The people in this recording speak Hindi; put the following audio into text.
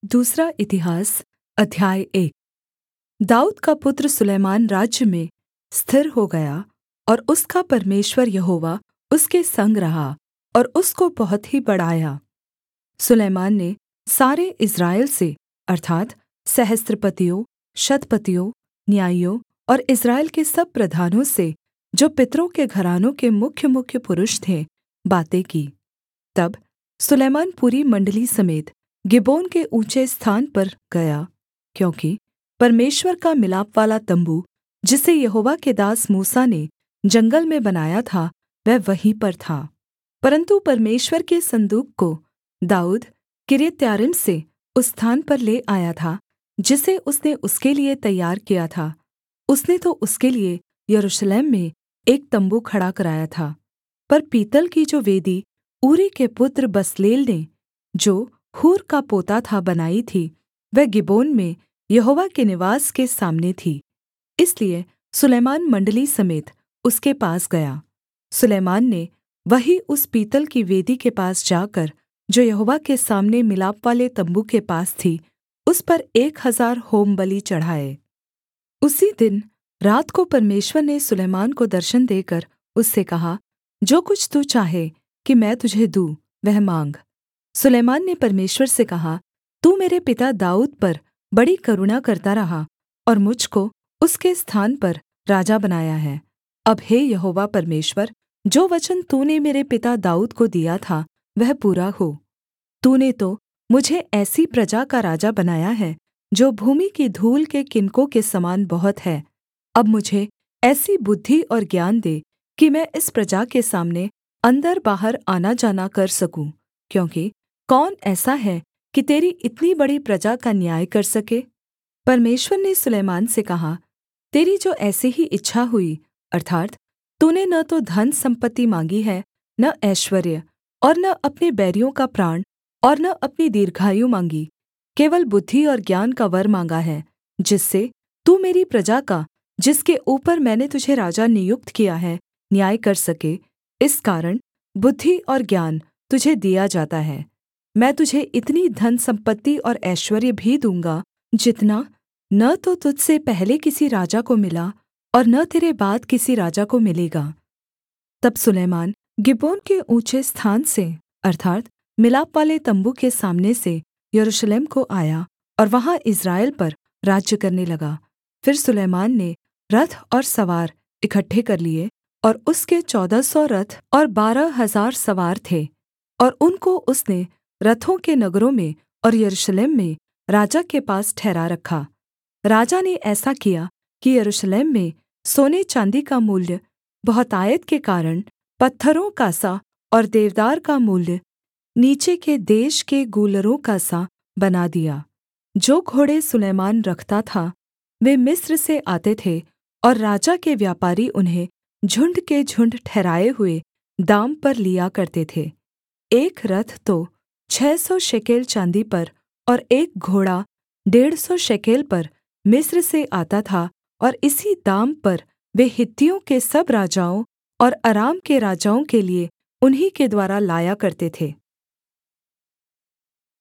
दूसरा इतिहास अध्याय 1। दाऊद का पुत्र सुलैमान राज्य में स्थिर हो गया और उसका परमेश्वर यहोवा उसके संग रहा और उसको बहुत ही बढ़ाया। सुलैमान ने सारे इस्राएल से अर्थात् सहस्त्रपतियों, शतपतियों, न्यायियों और इस्राएल के सब प्रधानों से, जो पितरों के घरानों के मुख्य पुरुष थे, बातें की। तब सुलैमान पूरी मण्डली समेत गिबोन के ऊँचे स्थान पर गया, क्योंकि परमेश्वर का मिलापवाला तम्बू, जिसे यहोवा के दास मूसा ने जंगल में बनाया था, वह वहीं पर था। परन्तु परमेश्वर के सन्दूक को दाऊद किर्यत्यारीम से उस स्थान पर ले आया था जिसे उसने उसके लिये तैयार किया था। उसने तो उसके लिये यरूशलेम में एक तम्बू खड़ा कराया था, पर पीतल की जो वेदी ऊरी के पुत्र बसलेल ने, जो हूर का पोता था, बनाई थी, वह गिबोन में यहोवा के निवास के सामने थी। इसलिए सुलैमान मण्डली समेत उसके पास गया। सुलैमान ने वहीं उस पीतल की वेदी के पास जाकर, जो यहोवा के सामने मिलापवाले तम्बू के पास थी, उस पर 1000 होमबलि चढ़ाए। उसी दिन रात को परमेश्वर ने सुलैमान को दर्शन देकर उससे कहा, जो कुछ तू चाहे कि मैं तुझे दूँ, वह माँग। सुलैमान ने परमेश्वर से कहा, तू मेरे पिता दाऊद पर बड़ी करुणा करता रहा और मुझ को उसके स्थान पर राजा बनाया है। अब हे यहोवा परमेश्वर, जो वचन तूने मेरे पिता दाऊद को दिया था, वह पूरा हो। तूने तो मुझे ऐसी प्रजा का राजा बनाया है, जो भूमि की धूल के किनकों के समान बहुत है। अब मुझे ऐसी बुद्धि और ज्ञान दे कि मैं इस प्रजा के सामने अन्दर बाहर आना जाना कर सकूँ, क्योंकि कौन ऐसा है कि तेरी इतनी बड़ी प्रजा का न्याय कर सके। परमेश्वर ने सुलैमान से कहा, तेरी जो ऐसी ही इच्छा हुई, अर्थात् तूने न तो धन सम्पत्ति माँगी है, न ऐश्वर्य, और न अपने बैरियों का प्राण, और न अपनी दीर्घायु माँगी, केवल बुद्धि और ज्ञान का वर माँगा है, जिससे तू मेरी प्रजा का, जिसके ऊपर मैंने तुझे राजा नियुक्त किया है, न्याय कर सके। इस कारण बुद्धि और ज्ञान तुझे दिया जाता है। मैं तुझे इतनी धन सम्पत्ति और ऐश्वर्य भी दूँगा, जितना न तो तुझसे पहले किसी राजा को मिला और न तेरे बाद किसी राजा को मिलेगा। तब सुलैमान गिबोन के ऊँचे स्थान से, अर्थात् मिलापवाले तम्बू के सामने से, यरूशलेम को आया और वहाँ इस्राएल पर राज्य करने लगा। फिर सुलैमान ने रथ और सवार इकट्ठे कर लिए, और उसके 1400 रथ और 12,000 सवार थे, और उनको उसने रथों के नगरों में और यरूशलेम में राजा के पास ठहरा रखा। राजा ने ऐसा किया कि यरूशलेम में सोने चाँदी का मूल्य बहुतायत के कारण पत्थरों का सा और देवदार का मूल्य नीचे के देश के गूलरों का सा बना दिया। जो घोड़े सुलैमान रखता था, वे मिस्र से आते थे, और राजा के व्यापारी उन्हें झुण्ड के झुण्ड ठहराए हुए दाम पर लिया करते थे। एक रथ तो 600 शेकेल चाँदी पर और एक घोड़ा 150 शेकेल पर मिस्र से आता था, और इसी दाम पर वे हित्तियों के सब राजाओं और अराम के राजाओं के लिये उन्हीं के द्वारा लाया करते थे।